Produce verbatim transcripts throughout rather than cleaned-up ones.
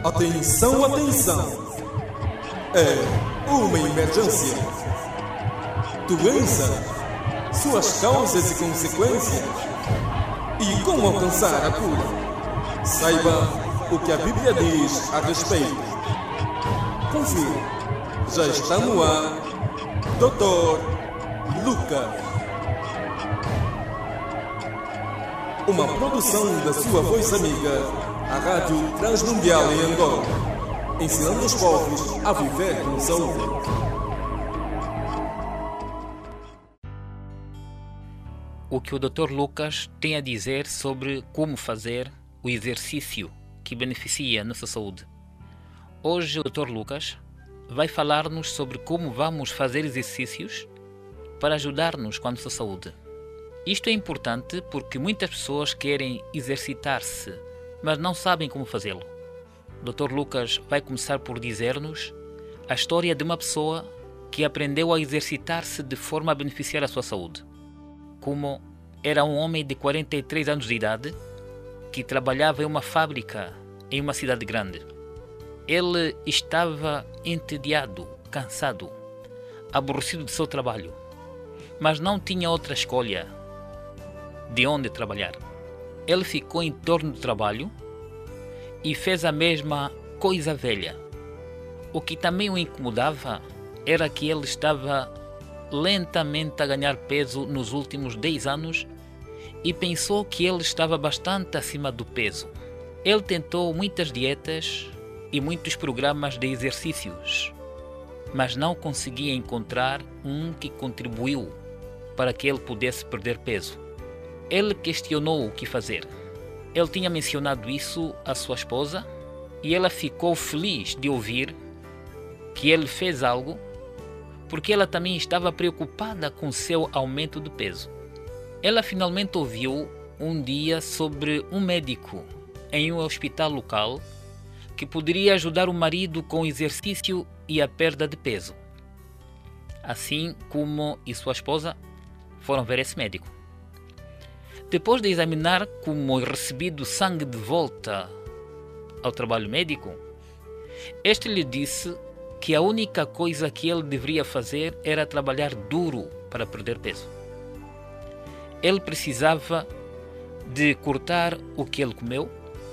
Atenção, atenção! É uma emergência. Doença, suas causas e consequências e como alcançar a cura. Saiba o que a Bíblia diz a respeito. Confira, já está no ar, doutor Lucas. Uma produção da sua voz amiga, a Rádio Transmundial em Angola, ensinando os povos a viver com saúde. O que o doutor Lucas tem a dizer sobre como fazer o exercício que beneficia a nossa saúde. Hoje o doutor Lucas vai falar-nos sobre como vamos fazer exercícios para ajudar-nos com a nossa saúde. Isto é importante porque muitas pessoas querem exercitar-se, mas não sabem como fazê-lo. O doutor Lucas vai começar por dizer-nos a história de uma pessoa que aprendeu a exercitar-se de forma a beneficiar a sua saúde. Como era um homem de quarenta e três anos de idade que trabalhava em uma fábrica em uma cidade grande. Ele estava entediado, cansado, aborrecido de seu trabalho, mas não tinha outra escolha de onde trabalhar. Ele ficou em torno do trabalho e fez a mesma coisa velha. O que também o incomodava era que ele estava lentamente a ganhar peso nos últimos dez anos e pensou que ele estava bastante acima do peso. Ele tentou muitas dietas e muitos programas de exercícios, mas não conseguia encontrar um que contribuiu para que ele pudesse perder peso. Ele questionou o que fazer. Ele tinha mencionado isso à sua esposa e ela ficou feliz de ouvir que ele fez algo, porque ela também estava preocupada com seu aumento de peso. Ela finalmente ouviu um dia sobre um médico em um hospital local que poderia ajudar o marido com o exercício e a perda de peso. Assim como e sua esposa foram ver esse médico. Depois de examinar como recebido sangue de volta ao trabalho médico, este lhe disse que a única coisa que ele deveria fazer era trabalhar duro para perder peso. Ele precisava de cortar o que ele comeu,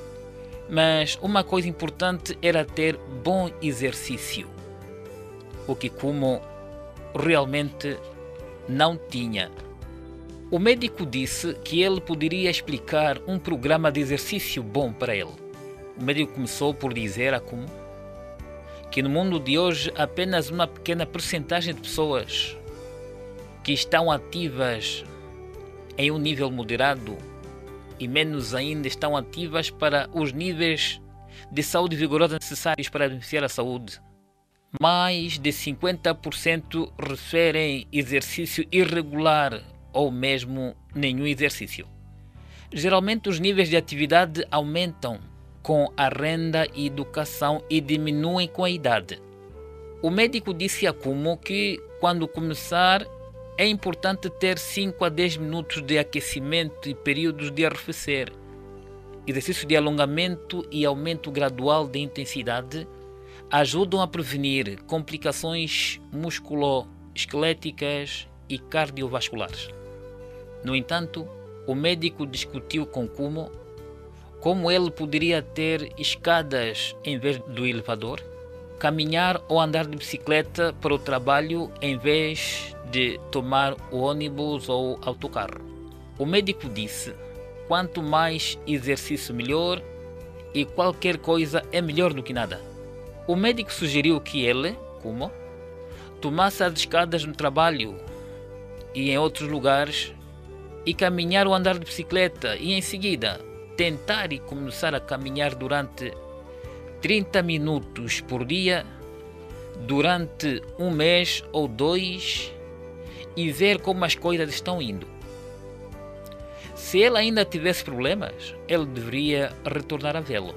mas uma coisa importante era ter bom exercício, o que como realmente não tinha. O médico disse que ele poderia explicar um programa de exercício bom para ele. O médico começou por dizer a como que no mundo de hoje apenas uma pequena percentagem de pessoas que estão ativas em um nível moderado e menos ainda estão ativas para os níveis de saúde vigorosa necessários para beneficiar a saúde. Mais de cinquenta por cento referem exercício irregular ou mesmo nenhum exercício. Geralmente os níveis de atividade aumentam com a renda e educação e diminuem com a idade. O médico disse a Kumo que quando começar é importante ter cinco a dez minutos de aquecimento e períodos de arrefecer. Exercício de alongamento e aumento gradual de intensidade ajudam a prevenir complicações musculoesqueléticas e cardiovasculares. No entanto, o médico discutiu com Kumo como ele poderia ter escadas em vez do elevador, caminhar ou andar de bicicleta para o trabalho em vez de tomar o ônibus ou autocarro. O médico disse: quanto mais exercício melhor e qualquer coisa é melhor do que nada. O médico sugeriu que ele, Kumo, tomasse as escadas no trabalho e em outros lugares e caminhar ou andar de bicicleta e em seguida tentar e começar a caminhar durante trinta minutos por dia durante um mês ou dois e ver como as coisas estão indo. Se ele ainda tivesse problemas, ele deveria retornar a vê-lo.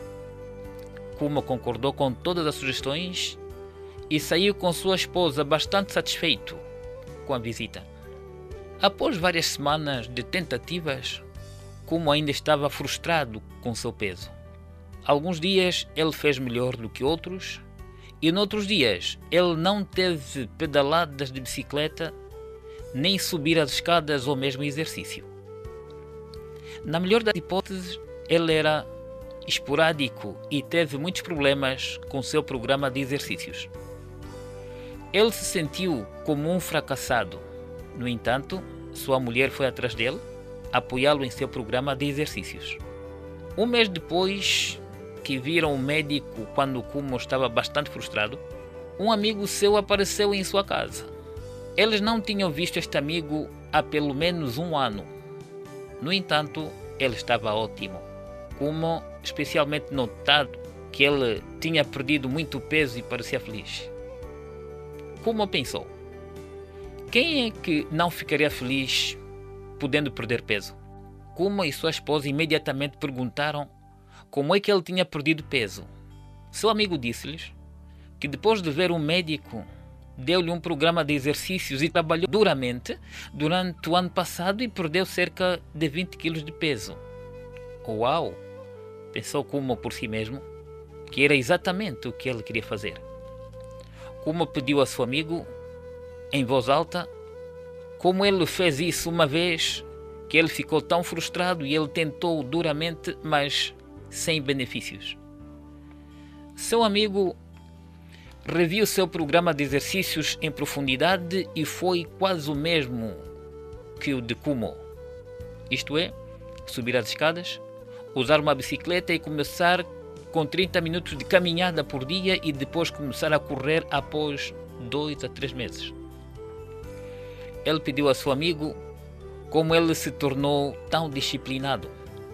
Kumo concordou com todas as sugestões e saiu com sua esposa bastante satisfeito com a visita. Após várias semanas de tentativas, Kumo ainda estava frustrado com seu peso. Alguns dias ele fez melhor do que outros, e noutros dias ele não teve pedaladas de bicicleta, nem subir as escadas ou mesmo exercício. Na melhor das hipóteses, ele era esporádico e teve muitos problemas com seu programa de exercícios. Ele se sentiu como um fracassado. No entanto, sua mulher foi atrás dele, apoiá-lo em seu programa de exercícios. Um mês depois que viram o médico quando Kumo estava bastante frustrado, um amigo seu apareceu em sua casa. Eles não tinham visto este amigo há pelo menos um ano. No entanto, ele estava ótimo. Kumo especialmente notado que ele tinha perdido muito peso e parecia feliz. Kumo pensou: quem é que não ficaria feliz podendo perder peso? Kumo e sua esposa imediatamente perguntaram como é que ele tinha perdido peso. Seu amigo disse-lhes que depois de ver um médico, deu-lhe um programa de exercícios e trabalhou duramente durante o ano passado e perdeu cerca de vinte quilos de peso. Uau! Pensou Kumo por si mesmo, que era exatamente o que ele queria fazer. Kumo pediu a seu amigo, em voz alta, como ele fez isso uma vez, que ele ficou tão frustrado e ele tentou duramente, mas sem benefícios. Seu amigo reviu seu programa de exercícios em profundidade e foi quase o mesmo que o de Kumo. Isto é, subir as escadas, usar uma bicicleta e começar com trinta minutos de caminhada por dia e depois começar a correr após dois a três meses. Ele pediu a seu amigo como ele se tornou tão disciplinado.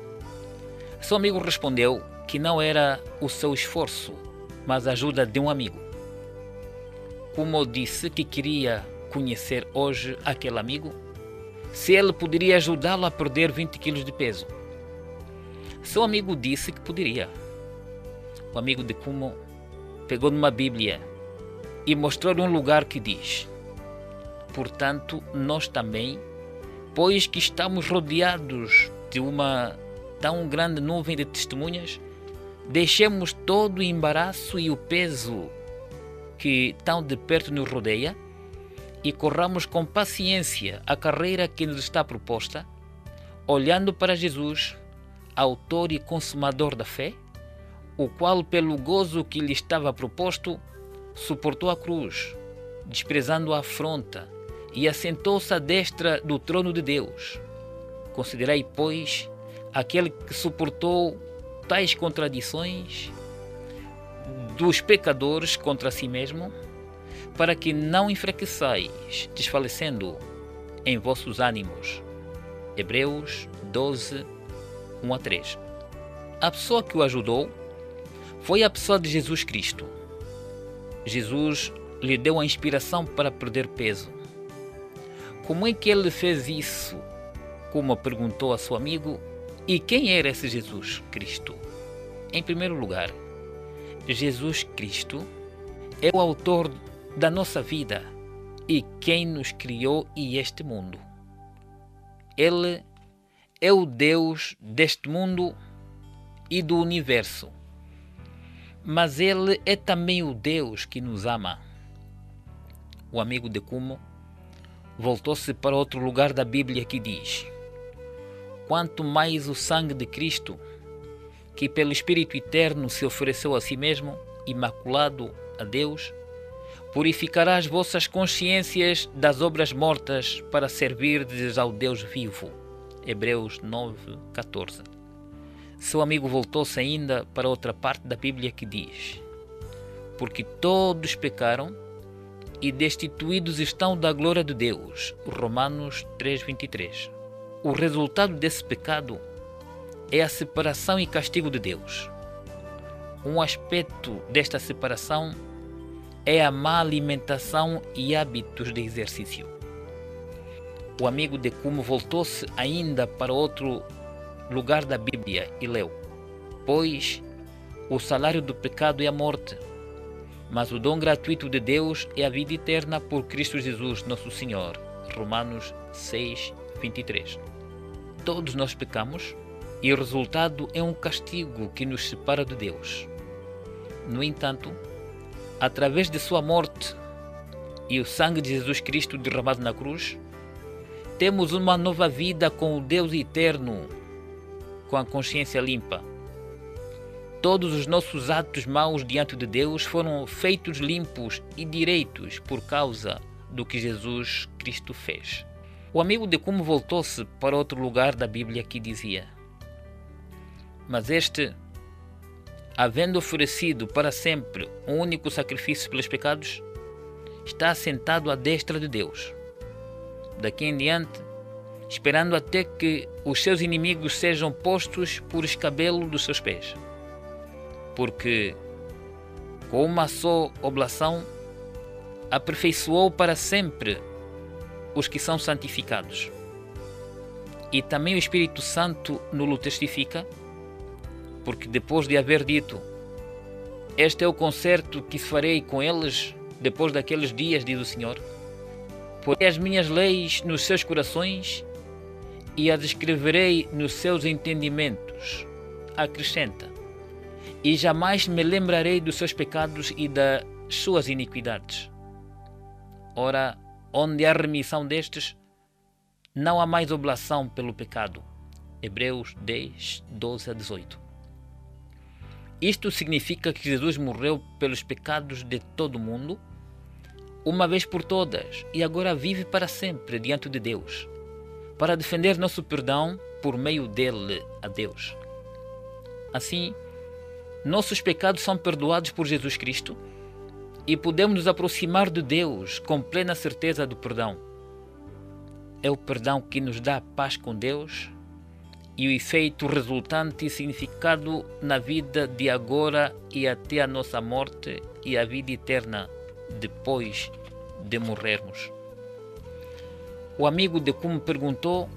Seu amigo respondeu que não era o seu esforço, mas a ajuda de um amigo. Kumo disse que queria conhecer hoje aquele amigo, se ele poderia ajudá-lo a perder vinte quilos de peso. Seu amigo disse que poderia. O amigo de Kumo pegou numa Bíblia e mostrou-lhe um lugar que diz: portanto, nós também, pois que estamos rodeados de uma tão grande nuvem de testemunhas, deixemos todo o embaraço e o peso que tão de perto nos rodeia e corramos com paciência a carreira que nos está proposta, olhando para Jesus, autor e consumador da fé, o qual, pelo gozo que lhe estava proposto, suportou a cruz, desprezando a afronta, e assentou-se à destra do trono de Deus. Considerai, pois, aquele que suportou tais contradições dos pecadores contra si mesmo, para que não enfraqueçais, desfalecendo em vossos ânimos. Hebreus doze, um a três. A pessoa que o ajudou foi a pessoa de Jesus Cristo. Jesus lhe deu a inspiração para perder peso. Como é que ele fez isso? Como perguntou a seu amigo, e quem era esse Jesus Cristo? Em primeiro lugar, Jesus Cristo é o autor da nossa vida e quem nos criou e este mundo. Ele é o Deus deste mundo e do universo, mas Ele é também o Deus que nos ama. O amigo de Kumo voltou-se para outro lugar da Bíblia que diz: quanto mais o sangue de Cristo, que pelo Espírito Eterno se ofereceu a si mesmo, imaculado a Deus, purificará as vossas consciências das obras mortas para servirdes ao Deus vivo. Hebreus nove, catorze. Seu amigo voltou-se ainda para outra parte da Bíblia que diz: porque todos pecaram e destituídos estão da glória de Deus. Romanos três, vinte e três. O resultado desse pecado é a separação e castigo de Deus. Um aspecto desta separação é a má alimentação e hábitos de exercício. O amigo de Kumo voltou-se ainda para outro lugar da Bíblia e leu: pois o salário do pecado é a morte, mas o dom gratuito de Deus é a vida eterna por Cristo Jesus, nosso Senhor. Romanos seis, vinte e três. Todos nós pecamos e o resultado é um castigo que nos separa de Deus. No entanto, através de sua morte e o sangue de Jesus Cristo derramado na cruz, temos uma nova vida com o Deus eterno, com a consciência limpa. Todos os nossos atos maus diante de Deus foram feitos limpos e direitos por causa do que Jesus Cristo fez. O amigo de Cume voltou-se para outro lugar da Bíblia que dizia: mas este, havendo oferecido para sempre um único sacrifício pelos pecados, está sentado à destra de Deus, daqui em diante, esperando até que os seus inimigos sejam postos por escabelo dos seus pés. Porque, com uma só oblação, aperfeiçoou para sempre os que são santificados. E também o Espírito Santo nos testifica, porque depois de haver dito: este é o concerto que farei com eles depois daqueles dias, diz o Senhor, porei as minhas leis nos seus corações e as escreverei nos seus entendimentos. Acrescenta: e jamais me lembrarei dos seus pecados e das suas iniquidades. Ora, onde há remissão destes, não há mais oblação pelo pecado. Hebreus dez, doze a dezoito. Isto significa que Jesus morreu pelos pecados de todo o mundo, uma vez por todas, e agora vive para sempre diante de Deus, para defender nosso perdão por meio dele a Deus. Assim, nossos pecados são perdoados por Jesus Cristo e podemos nos aproximar de Deus com plena certeza do perdão. É o perdão que nos dá paz com Deus e o efeito resultante e significado na vida de agora e até a nossa morte e a vida eterna depois de morrermos. O amigo de Cume perguntou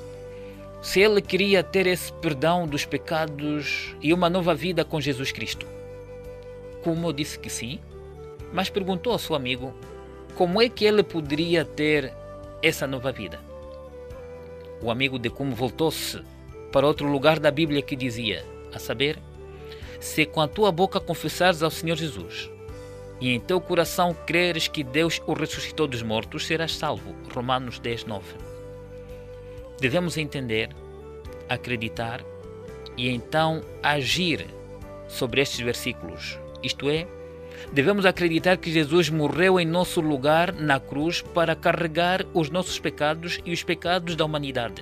se ele queria ter esse perdão dos pecados e uma nova vida com Jesus Cristo. Cume disse que sim, mas perguntou ao seu amigo como é que ele poderia ter essa nova vida. O amigo de Cume voltou-se para outro lugar da Bíblia que dizia, a saber, se com a tua boca confessares ao Senhor Jesus e em teu coração creres que Deus o ressuscitou dos mortos, serás salvo. Romanos dez, nove. Devemos entender, acreditar e então agir sobre estes versículos. Isto é, devemos acreditar que Jesus morreu em nosso lugar na cruz para carregar os nossos pecados e os pecados da humanidade.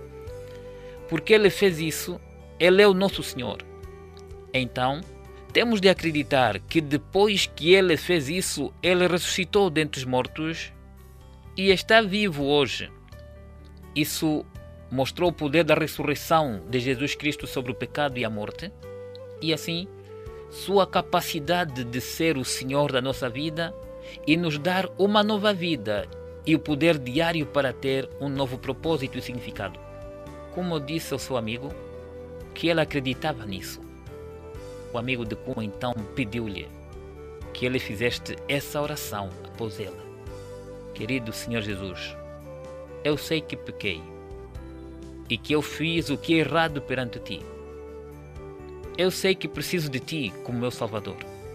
Porque Ele fez isso, Ele é o nosso Senhor. Então, temos de acreditar que depois que Ele fez isso, Ele ressuscitou dentre os mortos e está vivo hoje. Isso mostrou o poder da ressurreição de Jesus Cristo sobre o pecado e a morte, e assim, sua capacidade de ser o Senhor da nossa vida e nos dar uma nova vida e o poder diário para ter um novo propósito e significado. Como disse ao seu amigo, que ele acreditava nisso. O amigo de Cume então pediu-lhe que ele fizesse essa oração após ele. Querido Senhor Jesus, eu sei que pequei e que eu fiz o que é errado perante ti. Eu sei que preciso de ti como meu Salvador.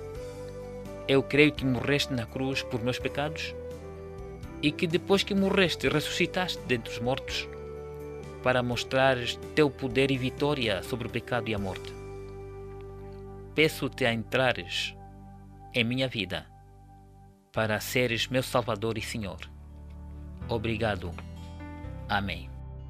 Eu creio que morreste na cruz por meus pecados e que depois que morreste ressuscitaste dentre os mortos para mostrares teu poder e vitória sobre o pecado e a morte. Peço-te a entrares em minha vida para seres meu Salvador e Senhor. Obrigado. Amém.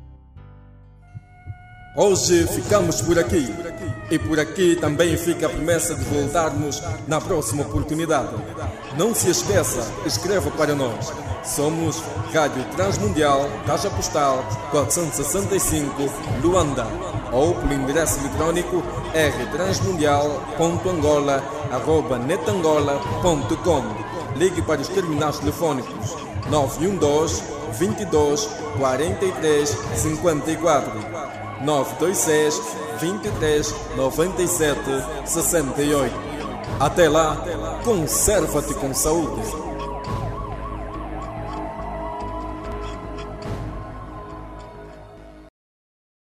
Hoje ficamos por aqui. E por aqui também fica a promessa de voltarmos na próxima oportunidade. Não se esqueça, escreva para nós. Somos Rádio Transmundial, Caixa Postal quatrocentos e sessenta e cinco, Luanda. Ou pelo endereço eletrônico r transmundial ponto angola arroba netangola ponto com. Ligue para os terminais telefônicos nove um dois, vinte e dois, quarenta e três, cinquenta e quatro, nove dois seis, vinte e três, noventa e sete, sessenta e oito. Até lá, conserva-te com saúde.